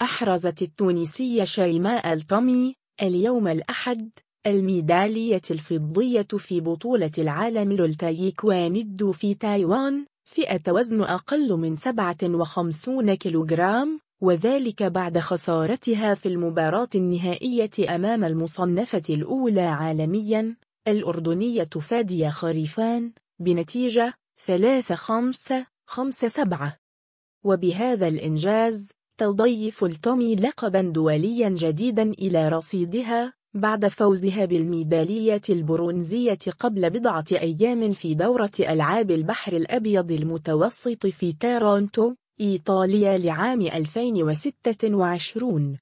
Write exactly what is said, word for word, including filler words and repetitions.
أحرزت التونسية شيماء الطمي اليوم الأحد الميدالية الفضية في بطولة العالم للتايكواندو في تايوان فئة وزن أقل من سبعة وخمسين كيلوغرام، وذلك بعد خسارتها في المباراة النهائية أمام المصنفة الأولى عالمياً الأردنية فادية خريفان بنتيجة ثلاثة خمسة خمسة سبعة. وبهذا الإنجاز تضيف الطمي لقباً دولياً جديداً إلى رصيدها بعد فوزها بالميدالية البرونزية قبل بضعة أيام في دورة ألعاب البحر الأبيض المتوسط في تورونتو، إيطاليا لعام ألفين وستة وعشرين.